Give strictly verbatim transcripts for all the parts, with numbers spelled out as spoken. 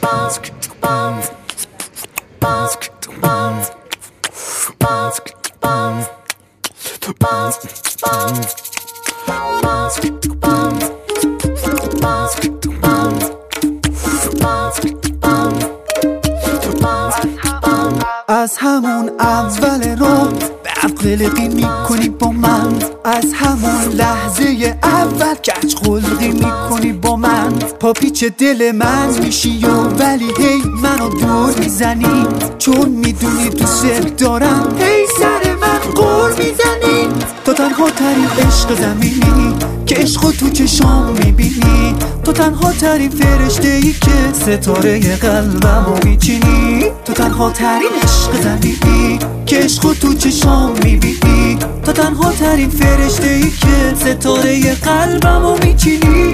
از همون اول رو به قلقی میکنی با من، از همون لحظه اول کج خلقی میکنی با من. پا پیچ دل من میشی و ولی هی منو دور میزنی، چون میدونی دوست دارم هی سر من قور میزنی. تو تنها ترین عشق زمینی که عشقو تو چشام میبینی، تو تنها ترین فرشته ای که ستاره قلبمو میچینی. تو تنها ترین عشق زمینی که عشقو تو چشام میبینی، تو تنها ترین فرشته ای که ستاره قلبمو میچینی.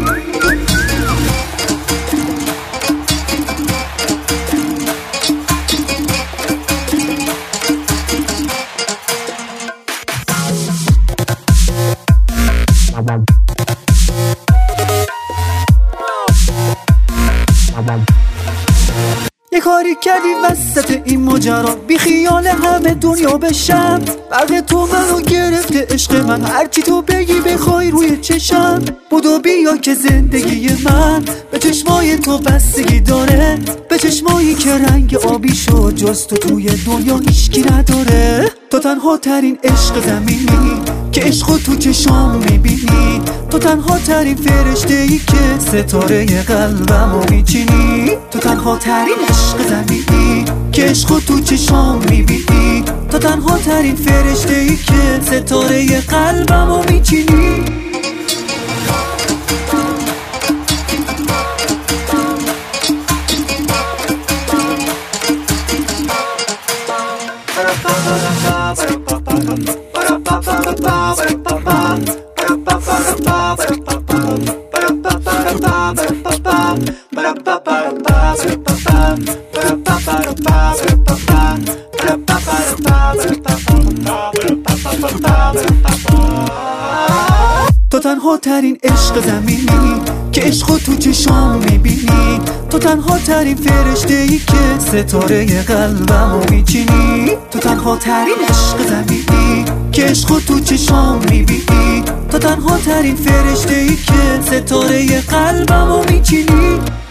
یه کاری کردی وسط این ماجرا، بی خیال همه دنیا بشم. برق تو منو گرفته عشق من، هرچی تو بگی بخوای روی چشم. بودو بیا که زندگی من به چشمای تو بستگی داره، به چشمایی که رنگ آبی شد جز تو توی دنیا هیچکی نداره. تو تنها ترین عشق زمینی که عشقو تو چشام میبینی، تو تنها ترین فرشته ای که ستاره قلبمو میچینی. تو تنها ترین عشق زمینی که عشقو تو چشام میبینی، تو تنها ترین فرشته ای که ستاره قلبمو میچینی. تو تنها ترین عشق زمینی که عشقو تو چشام میبینی، تو تنها ترین فرشته ای که ستاره قلبمو میچینی. تو تنها ترین عشق زمینی که عشقو تو چشام میبینی، تو تنها ترین فرشته ای که ستاره قلبمو میچینی.